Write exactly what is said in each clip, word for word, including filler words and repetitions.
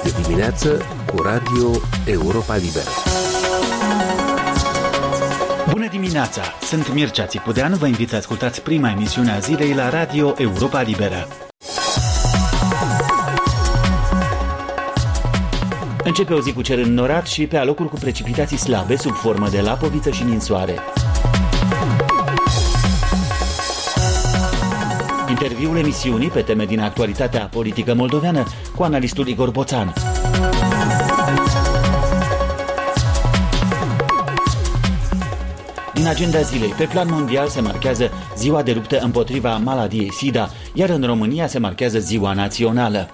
de dimineață cu Radio Europa Liberă. Bună dimineața! Sunt Mircea Țipudean, vă invit să ascultați prima emisiune a zilei la Radio Europa Liberă. Începe o zi cu cer înnorat și pe alocuri cu precipitații slabe sub formă de lapoviță și ninsoare. Interviul emisiunii pe teme din actualitatea politică moldoveană cu analistul Igor Boțan. Din agenda zilei, pe plan mondial se marchează Ziua de luptă împotriva maladiei SIDA, iar în România se marchează Ziua Națională.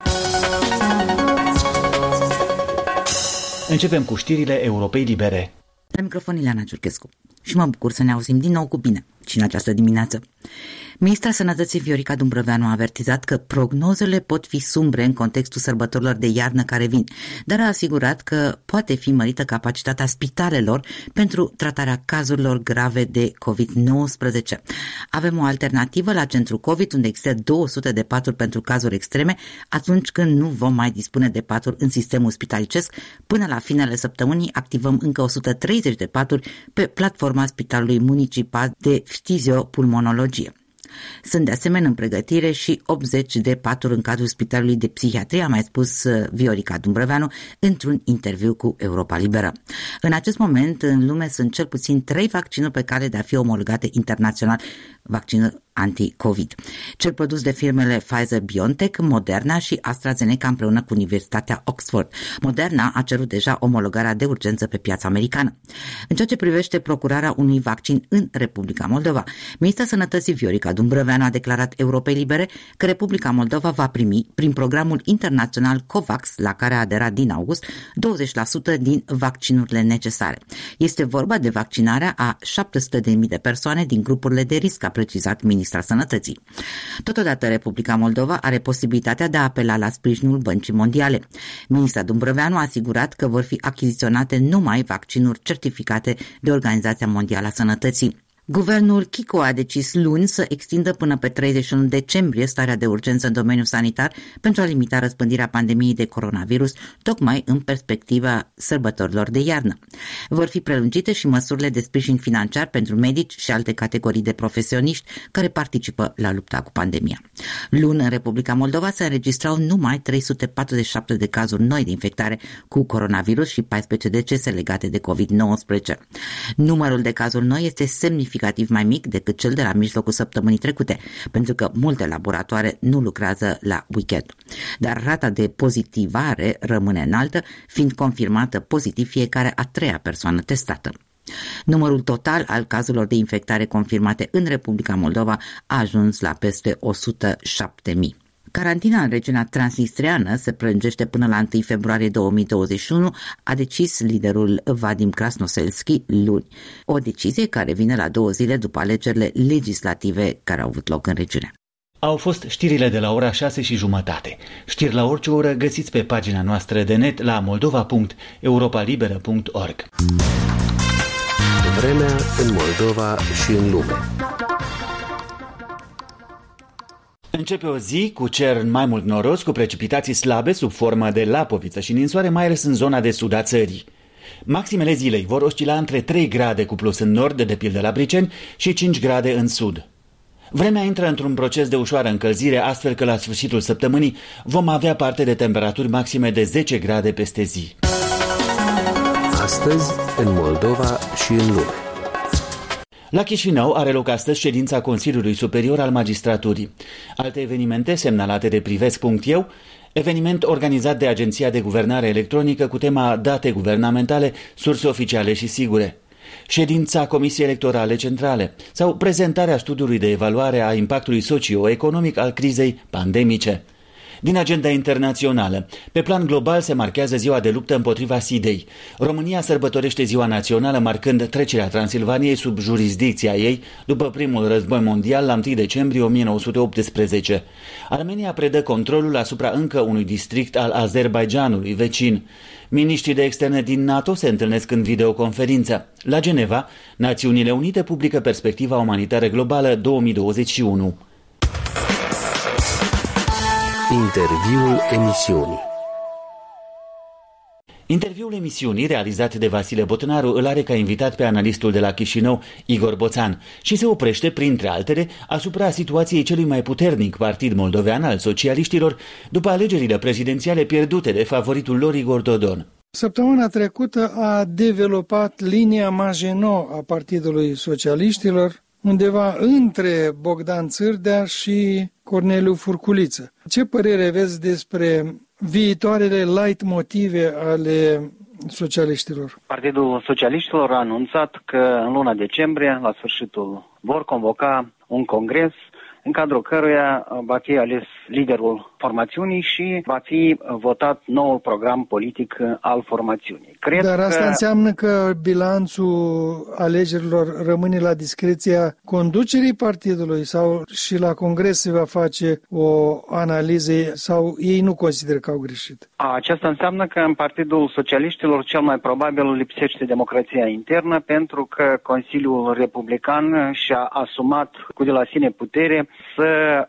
Începem cu știrile Europei Libere. La microfon Ileana Ciurchescu și mă bucur să ne auzim din nou cu bine și în această dimineață. Ministra Sănătății Viorica Dumbrăveanu a avertizat că prognozele pot fi sumbre în contextul sărbătorilor de iarnă care vin, dar a asigurat că poate fi mărită capacitatea spitalelor pentru tratarea cazurilor grave de covid nouăsprezece. Avem o alternativă la centru COVID, unde există două sute de paturi pentru cazuri extreme, atunci când nu vom mai dispune de paturi în sistemul spitalicesc. Până la finele săptămânii activăm încă o sută treizeci de paturi pe platforma Spitalului Municipal de Ftiziopulmonologie. Sunt de asemenea în pregătire și optzeci de paturi în cadrul Spitalului de Psihiatrie, a mai spus Viorica Dumbrăveanu într-un interviu cu Europa Liberă. În acest moment, în lume sunt cel puțin trei vaccinuri pe care de a fi omologate internațional, vaccinuri anti-COVID. Cel produs de firmele Pfizer-BioNTech, Moderna și AstraZeneca împreună cu Universitatea Oxford. Moderna a cerut deja omologarea de urgență pe piața americană. În ceea ce privește procurarea unui vaccin în Republica Moldova, Ministra Sănătății Viorica Dumbrăveanu a declarat Europei Libere că Republica Moldova va primi, prin programul internațional COVAX, la care a aderat din august, douăzeci la sută din vaccinurile necesare. Este vorba de vaccinarea a șapte sute de mii de persoane din grupurile de risc, a precizat Ministra Sănătății. Totodată, Republica Moldova are posibilitatea de a apela la sprijinul Băncii Mondiale. Ministra Dumbrăveanu a asigurat că vor fi achiziționate numai vaccinuri certificate de Organizația Mondială a Sănătății. Guvernul Chico a decis luni să extindă până pe treizeci și unu decembrie starea de urgență în domeniul sanitar pentru a limita răspândirea pandemiei de coronavirus, tocmai în perspectiva sărbătorilor de iarnă. Vor fi prelungite și măsurile de sprijin financiar pentru medici și alte categorii de profesioniști care participă la lupta cu pandemia. Luni, în Republica Moldova se înregistrau numai trei sute patruzeci și șapte de cazuri noi de infectare cu coronavirus și paisprezece decese legate de covid nouăsprezece. Numărul de cazuri noi este semnificativ mai mic decât cel de la mijlocul săptămânii trecute, pentru că multe laboratoare nu lucrează la weekend. Dar rata de pozitivare rămâne înaltă, fiind confirmată pozitiv fiecare a treia persoană testată. Numărul total al cazurilor de infectare confirmate în Republica Moldova a ajuns la peste o sută șapte mii. Carantina în regiunea transnistreană se prelungește până la întâi februarie două mii douăzeci și unu, a decis liderul Vadim Krasnoselski luni. O decizie care vine la două zile după alegerile legislative care au avut loc în regiune. Au fost știrile de la ora șase și jumătate. Știri la orice oră găsiți pe pagina noastră de net la moldova punct europa liberă punct org. Vremea în Moldova și în lume. Începe o zi cu cer mai mult noros, cu precipitații slabe sub formă de lapoviță și ninsoare, mai ales în zona de sud a țării. Maximele zilei vor oscila între trei grade cu plus în nord, de pildă la Briceni, și cinci grade în sud. Vremea intră într-un proces de ușoară încălzire, astfel că la sfârșitul săptămânii vom avea parte de temperaturi maxime de zece grade peste zi. Astăzi, în Moldova și în lume. La Chișinău are loc astăzi ședința Consiliului Superior al Magistraturii. Alte evenimente semnalate de privesc punct e u, eveniment organizat de Agenția de Guvernare Electronică cu tema Date guvernamentale, surse oficiale și sigure. Ședința Comisiei Electorale Centrale sau prezentarea studiului de evaluare a impactului socio-economic al crizei pandemice. Din agenda internațională, pe plan global se marchează ziua de luptă împotriva SIDei. România sărbătorește ziua națională marcând trecerea Transilvaniei sub jurisdicția ei după primul război mondial la întâi decembrie o mie nouă sute optsprezece. Armenia predă controlul asupra încă unui district al Azerbaidjanului vecin. Miniștrii de externe din NATO se întâlnesc în videoconferință. La Geneva, Națiunile Unite publică perspectiva umanitară globală două mii douăzeci și unu. Interviul emisiunii. Interviul emisiunii, realizat de Vasile Botnaru, îl are ca invitat pe analistul de la Chișinău, Igor Boțan, și se oprește, printre altele, asupra situației celui mai puternic partid moldovean al socialiștilor după alegerile prezidențiale pierdute de favoritul lor Igor Dodon. Săptămâna trecută a developat linia Maginot a Partidului Socialiștilor, undeva între Bogdan Țârdea și Corneliu Furculiță. Ce părere aveți despre viitoarele leitmotive ale socialiștilor? Partidul Socialiștilor a anunțat că în luna decembrie, la sfârșitul, vor convoca un congres în cadrul căruia va fi ales liderul formațiunii și va fi votat noul program politic al formațiunii. Cred Dar asta că... înseamnă că bilanțul alegerilor rămâne la discreția conducerii partidului sau și la congres se va face o analiză sau ei nu consideră că au greșit? Aceasta înseamnă că în Partidul Socialiștilor cel mai probabil lipsește democrația internă, pentru că Consiliul Republican și-a asumat cu de la sine putere să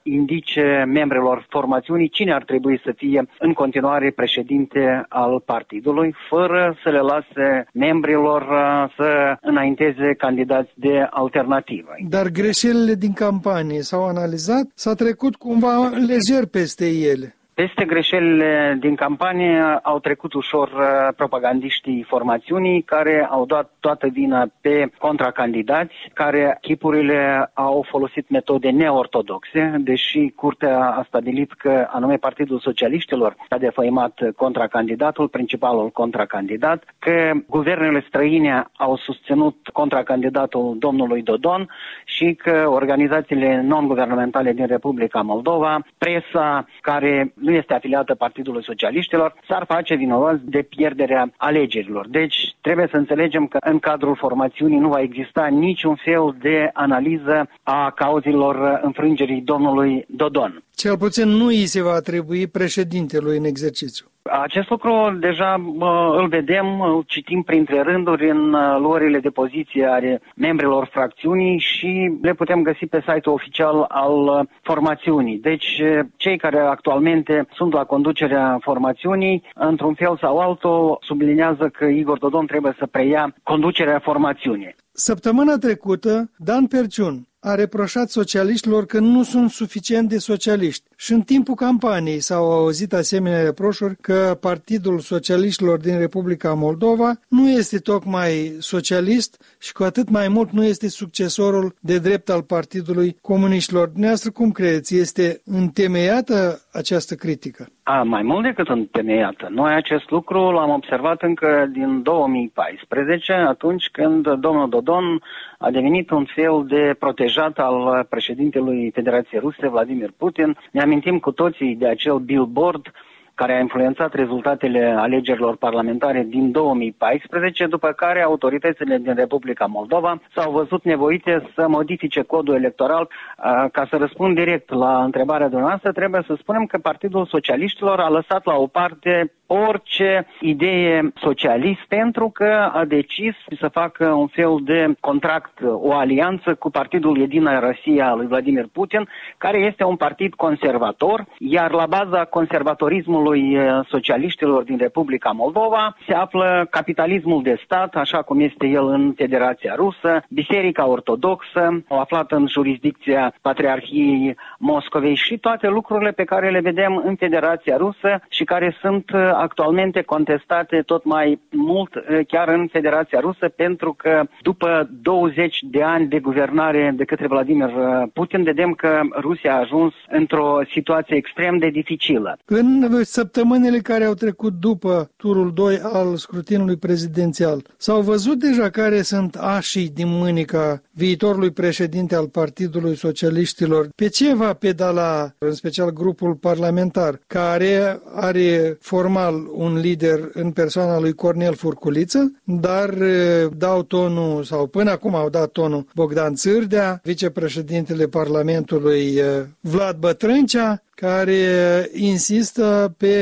indice membrilor formațiunii cine ar trebui să fie în continuare președinte al partidului, fără să le lase membrilor să înainteze candidați de alternativă. Dar greșelile din campanie s-au analizat? S-a trecut cumva lejer peste ele? Peste greșelile din campanie au trecut ușor propagandiștii formațiunii, care au dat toată vina pe contracandidați, care chipurile au folosit metode neortodoxe, deși Curtea a stabilit că anume Partidul Socialiștilor a defăimat contracandidatul, principalul contracandidat, că guvernele străine au susținut contracandidatul domnului Dodon și că organizațiile non-guvernamentale din Republica Moldova, presa care nu este afiliată Partidului Socialiștilor, s-ar face vinovați de pierderea alegerilor. Deci trebuie să înțelegem că în cadrul formațiunii nu va exista niciun fel de analiză a cauzelor înfrângerii domnului Dodon. Cel puțin nu îi se va atribui președintelui în exercițiu. Acest lucru deja îl vedem, îl citim printre rânduri în luările de poziție ale membrilor fracțiunii și le putem găsi pe site-ul oficial al formațiunii. Deci cei care actualmente sunt la conducerea formațiunii, într-un fel sau altul, subliniază că Igor Dodon trebuie să preia conducerea formațiunii. Săptămâna trecută, Dan Perciun a reproșat socialiștilor că nu sunt suficient de socialiști și în timpul campaniei s-au auzit asemenea reproșuri că Partidul Socialiștilor din Republica Moldova nu este tocmai socialist și cu atât mai mult nu este succesorul de drept al Partidului Comuniștilor. Dumneavoastră, cum credeți? Este întemeiată această critică? A, mai mult decât întemeiată. Noi acest lucru l-am observat încă din două mii paisprezece, atunci când domnul Dodon a devenit un fel de protejat al președintelui Federației Ruse, Vladimir Putin. Ne amintim cu toții de acel billboard care a influențat rezultatele alegerilor parlamentare din două mii paisprezece, după care autoritățile din Republica Moldova s-au văzut nevoite să modifice codul electoral. Ca să răspund direct la întrebarea dumneavoastră, trebuie să spunem că Partidul Socialiștilor a lăsat la o parte orice idee socialist, pentru că a decis să facă un fel de contract, o alianță cu Partidul Edina Rosia al lui Vladimir Putin, care este un partid conservator, iar la baza conservatorismului socialiștilor din Republica Moldova se află capitalismul de stat, așa cum este el în Federația Rusă, Biserica Ortodoxă, aflată în jurisdicția Patriarhiei Moscovei și toate lucrurile pe care le vedem în Federația Rusă și care sunt actualmente contestate tot mai mult chiar în Federația Rusă, pentru că după douăzeci de ani de guvernare de către Vladimir Putin, vedem că Rusia a ajuns într-o situație extrem de dificilă. În săptămânile care au trecut după turul doi al scrutinului prezidențial, s-au văzut deja care sunt așii din mânica viitorului președinte al Partidului Socialiștilor. Pe ce va pedala, în special grupul parlamentar, care are formal un lider în persoana lui Cornel Furculiță, dar dau tonul, sau până acum au dat tonul Bogdan Țârdea, vicepreședintele Parlamentului Vlad Bătrâncea, care insistă pe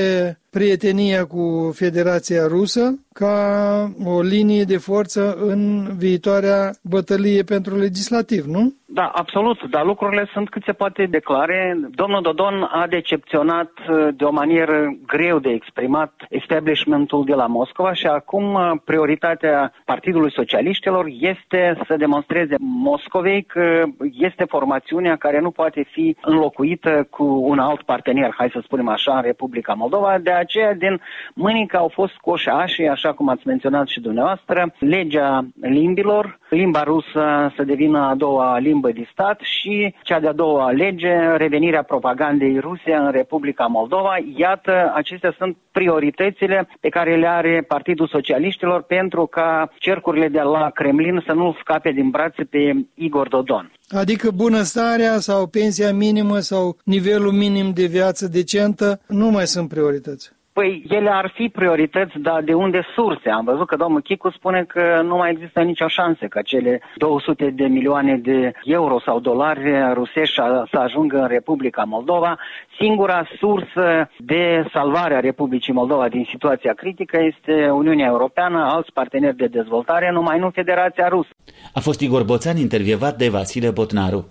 prietenia cu Federația Rusă ca o linie de forță în viitoarea bătălie pentru legislativ, nu? Da, absolut, dar lucrurile sunt cât se poate de clare. Domnul Dodon a decepționat de o manieră greu de exprimat establishmentul de la Moscova și acum prioritatea Partidului Socialiștilor este să demonstreze Moscovei că este formațiunea care nu poate fi înlocuită cu un alt partener, hai să spunem așa, în Republica Moldova. De aceea, din mânică au fost scoși așii, așa cum ați menționat și dumneavoastră, legea limbilor, limba rusă să devină a doua limbă de stat și cea de-a doua lege, revenirea propagandei ruse în Republica Moldova. Iată, acestea sunt prioritățile pe care le are Partidul Socialiștilor pentru ca cercurile de la Kremlin să nu scape din brațe pe Igor Dodon. Adică bunăstarea sau pensia minimă sau nivelul minim de viață decentă nu mai sunt priorități. Păi ele ar fi priorități, dar de unde surse? Am văzut că domnul Chicu spune că nu mai există nicio șansă ca cele două sute de milioane de euro sau dolari rusești să ajungă în Republica Moldova. Singura sursă de salvare a Republicii Moldova din situația critică este Uniunea Europeană, alți parteneri de dezvoltare, numai nu Federația Rusă. A fost Igor Boțan, intervievat de Vasile Botnaru.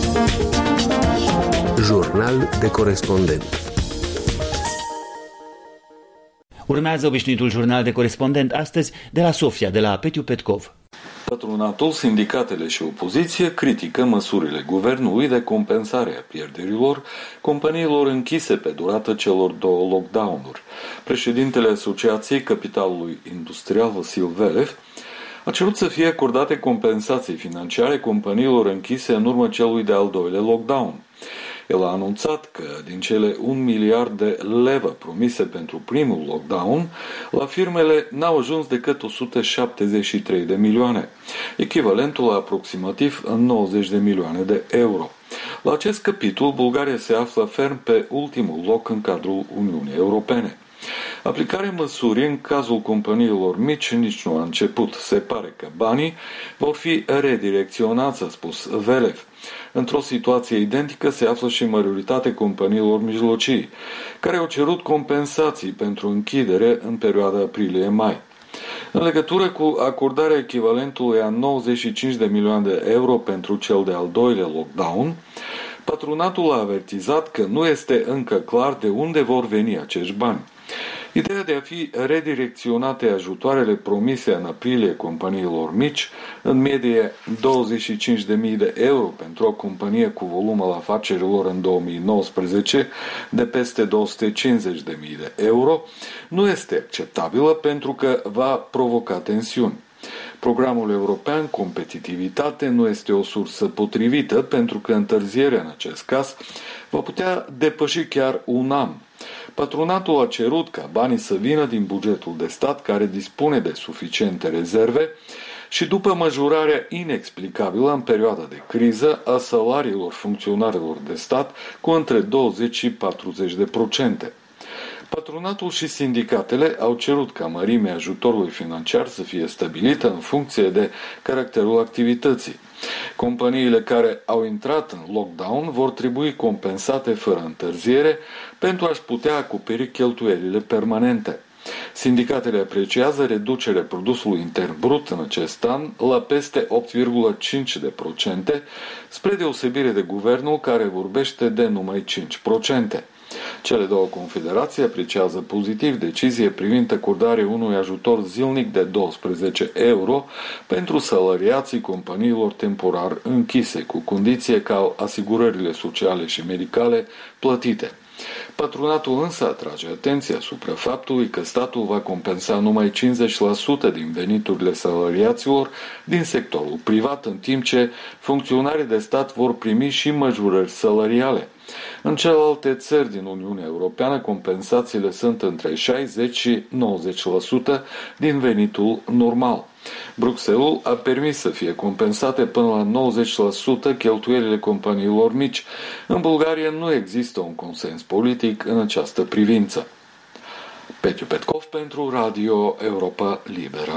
Jurnal de corespondent. Urmează obișnuitul jurnal de corespondent astăzi de la Sofia, de la Petiu Petkov. Patronatul, sindicatele și opoziție critică măsurile guvernului de compensare a pierderilor companiilor închise pe durata celor două lockdown-uri. Președintele Asociației Capitalului Industrial, Vasil Velev, a cerut să fie acordate compensații financiare companiilor închise în urma celui de-al doilea lockdown. El a anunțat că din cele un miliard de leve promise pentru primul lockdown, la firmele n-au ajuns decât o sută șaptezeci și trei de milioane, echivalentul la aproximativ nouăzeci de milioane de euro. La acest capitol, Bulgaria se află ferm pe ultimul loc în cadrul Uniunii Europene. Aplicarea măsurii în cazul companiilor mici nici nu a început. Se pare că banii vor fi redirecționați, a spus Velev. Într-o situație identică se află și majoritatea companiilor mijlocii, care au cerut compensații pentru închidere în perioada aprilie-mai. În legătură cu acordarea echivalentului a nouăzeci și cinci de milioane de euro pentru cel de-al doilea lockdown, patronatul a avertizat că nu este încă clar de unde vor veni acești bani. Ideea de a fi redirecționate ajutoarele promise în aprilie companiilor mici, în medie douăzeci și cinci de mii de euro pentru o companie cu volum al afacerilor în două mii nouăsprezece de peste două sute cincizeci de mii de euro, nu este acceptabilă pentru că va provoca tensiuni. Programul european Competitivitate nu este o sursă potrivită pentru că întârzierea în acest caz va putea depăși chiar un an. Patronatul a cerut ca banii să vină din bugetul de stat care dispune de suficiente rezerve și după majorarea inexplicabilă în perioada de criză a salariilor funcționarilor de stat cu între douăzeci și patruzeci de procente. Patronatul și sindicatele au cerut ca mărimea ajutorului financiar să fie stabilită în funcție de caracterul activității. Companiile care au intrat în lockdown vor trebui compensate fără întârziere pentru a-și putea acoperi cheltuielile permanente. Sindicatele apreciază reducerea produsului intern brut în acest an la peste opt virgulă cinci la sută, spre deosebire de guvernul care vorbește de numai cinci la sută. Cele două confederații apreciază pozitiv decizie privind acordarea unui ajutor zilnic de doisprezece euro pentru salariații companiilor temporar închise, cu condiție ca asigurările sociale și medicale plătite. Patronatul însă atrage atenția asupra faptului că statul va compensa numai cincizeci la sută din veniturile salariaților din sectorul privat, în timp ce funcționarii de stat vor primi și majorări salariale. În celelalte țări din Uniunea Europeană, compensațiile sunt între șaizeci și nouăzeci la sută din venitul normal. Bruxelles a permis să fie compensate până la nouăzeci la sută cheltuielile companiilor mici. În Bulgaria nu există un consens politic în această privință. Petiu Petkov pentru Radio Europa Liberă.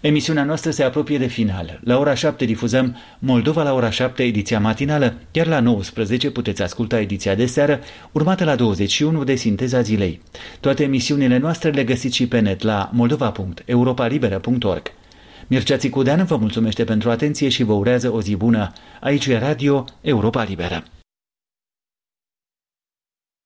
Emisiunea noastră se apropie de final. La ora șapte difuzăm Moldova la ora șapte, ediția matinală, iar la nouăsprezece puteți asculta ediția de seară, urmată la douăzeci și unu de Sinteza zilei. Toate emisiunile noastre le găsiți și pe net la moldova punct europa liberă punct org. Mircea Țicudean vă mulțumește pentru atenție și vă urează o zi bună. Aici e Radio Europa Liberă.